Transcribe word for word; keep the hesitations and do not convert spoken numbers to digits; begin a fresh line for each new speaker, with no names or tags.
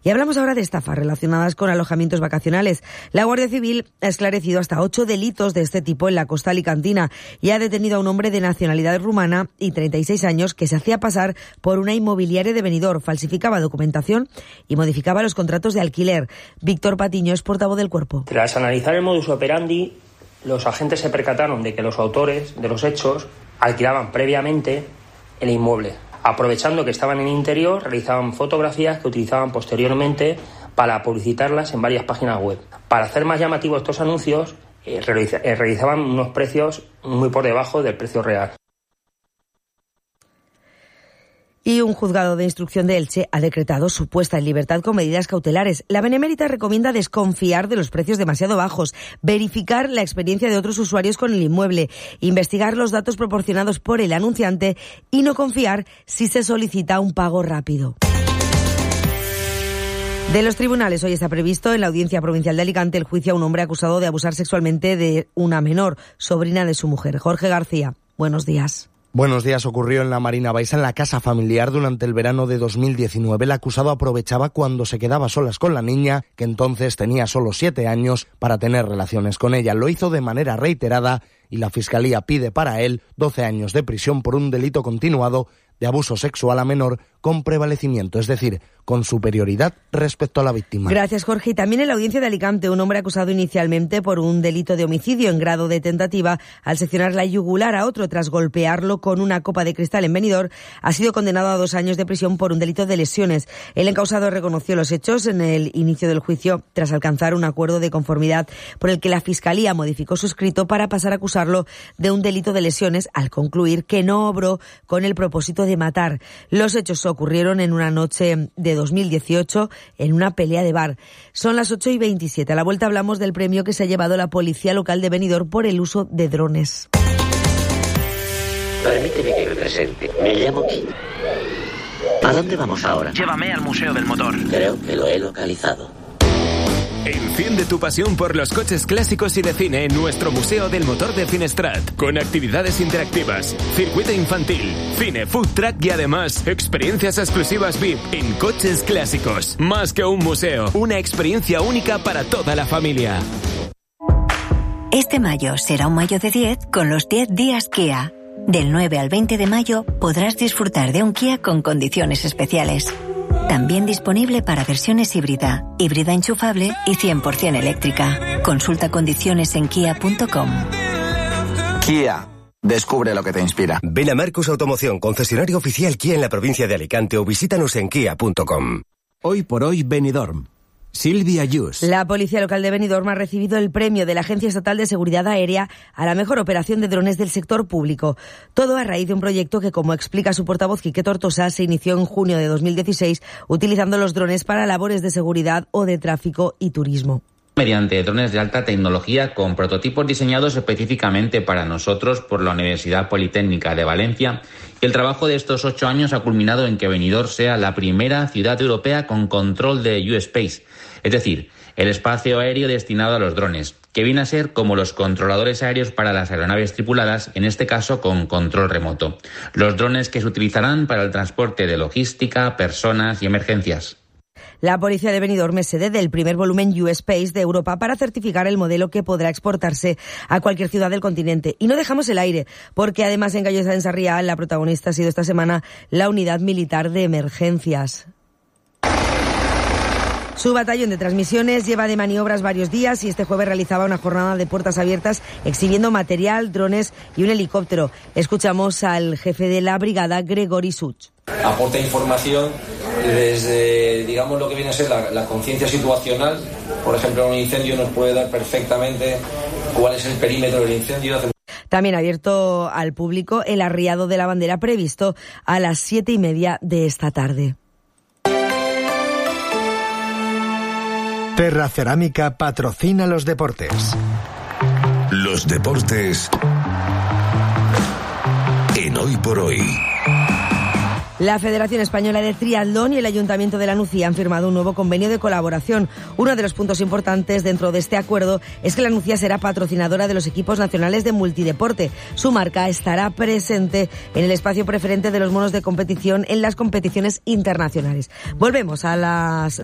Y hablamos ahora de estafas relacionadas con alojamientos vacacionales. La Guardia Civil ha esclarecido hasta ocho delitos de este tipo en la costa alicantina y ha detenido a un hombre de nacionalidad rumana y treinta y seis años que se hacía pasar por una inmobiliaria de Benidorm, falsificaba documentación y modificaba los contratos de alquiler. Víctor Patiño es portavoz del Cuerpo.
Tras analizar el modus operandi, los agentes se percataron de que los autores de los hechos alquilaban previamente el inmueble. Aprovechando que estaban en el interior, realizaban fotografías que utilizaban posteriormente para publicitarlas en varias páginas web. Para hacer más llamativos estos anuncios, eh, realiza, eh, realizaban unos precios muy por debajo del precio real.
Y un juzgado de instrucción de Elche ha decretado su puesta en libertad con medidas cautelares. La Benemérita recomienda desconfiar de los precios demasiado bajos, verificar la experiencia de otros usuarios con el inmueble, investigar los datos proporcionados por el anunciante y no confiar si se solicita un pago rápido. De los tribunales, hoy está previsto en la Audiencia Provincial de Alicante el juicio a un hombre acusado de abusar sexualmente de una menor, sobrina de su mujer. Jorge García, buenos días.
Buenos días. Ocurrió en la Marina Baixa, en la casa familiar, durante el verano de dos mil diecinueve. El acusado aprovechaba cuando se quedaba solas con la niña, que entonces tenía solo siete años, para tener relaciones con ella. Lo hizo de manera reiterada y la Fiscalía pide para él doce años de prisión por un delito continuado de abuso sexual a menor con prevalecimiento, es decir, con superioridad respecto a la víctima.
Gracias, Jorge. Y también en la Audiencia de Alicante, un hombre acusado inicialmente por un delito de homicidio en grado de tentativa al seccionar la yugular a otro tras golpearlo con una copa de cristal en Benidorm, ha sido condenado a dos años de prisión por un delito de lesiones. El encausado reconoció los hechos en el inicio del juicio tras alcanzar un acuerdo de conformidad por el que la Fiscalía modificó su escrito para pasar a acusarlo de un delito de lesiones al concluir que no obró con el propósito de matar. Los hechos ocurrieron en una noche de dos mil dieciocho en una pelea de bar. Son las ocho y veintisiete. A la vuelta hablamos del premio que se ha llevado la Policía Local de Benidorm por el uso de drones.
Permíteme que me presente. Me llamo Kim. ¿A dónde vamos ahora?
Llévame al Museo del Motor.
Creo que lo he localizado.
Enciende tu pasión por los coches clásicos y de cine en nuestro Museo del Motor de Finestrat, con actividades interactivas, circuito infantil, cine, food truck y además experiencias exclusivas V I P en coches clásicos. Más que un museo, una experiencia única para toda la familia.
Este mayo será un mayo de diez con los diez días Kia. Del nueve al veinte de mayo podrás disfrutar de un Kia con condiciones especiales. También disponible para versiones híbrida, híbrida enchufable y cien por ciento eléctrica. Consulta condiciones en kia punto com.
Kia. Descubre lo que te inspira.
Ven a Marcus Automoción, concesionario oficial Kia en la provincia de Alicante, o visítanos en kia punto com.
Hoy por hoy Benidorm. Silvia Yus.
La Policía Local de Benidorm ha recibido el premio de la Agencia Estatal de Seguridad Aérea a la mejor operación de drones del sector público. Todo a raíz de un proyecto que, como explica su portavoz Quique Tortosa, se inició en junio de dos mil dieciséis utilizando los drones para labores de seguridad o de tráfico y turismo.
Mediante drones de alta tecnología con prototipos diseñados específicamente para nosotros por la Universidad Politécnica de Valencia. Y el trabajo de estos ocho años ha culminado en que Benidorm sea la primera ciudad europea con control de U-Space, es decir, el espacio aéreo destinado a los drones, que viene a ser como los controladores aéreos para las aeronaves tripuladas, en este caso con control remoto. Los drones que se utilizarán para el transporte de logística, personas y emergencias.
La Policía de Benidorm es sede del primer volumen U-Space de Europa para certificar el modelo que podrá exportarse a cualquier ciudad del continente. Y no dejamos el aire, porque además en Callosa de Ensarriá la protagonista ha sido esta semana la Unidad Militar de Emergencias. Su batallón de transmisiones lleva de maniobras varios días y este jueves realizaba una jornada de puertas abiertas exhibiendo material, drones y un helicóptero. Escuchamos al jefe de la brigada, Gregory Such.
Aporta información desde, digamos, lo que viene a ser la, la conciencia situacional. Por ejemplo, un incendio nos puede dar perfectamente cuál es el perímetro del incendio.
También ha abierto al público el arriado de la bandera previsto a las siete y media de esta tarde.
Terra Cerámica patrocina los deportes.
Los deportes en Hoy por Hoy.
La Federación Española de Triatlón y el Ayuntamiento de La Nucía han firmado un nuevo convenio de colaboración. Uno de los puntos importantes dentro de este acuerdo es que La Nucía será patrocinadora de los equipos nacionales de multideporte. Su marca estará presente en el espacio preferente de los monos de competición en las competiciones internacionales. Volvemos a las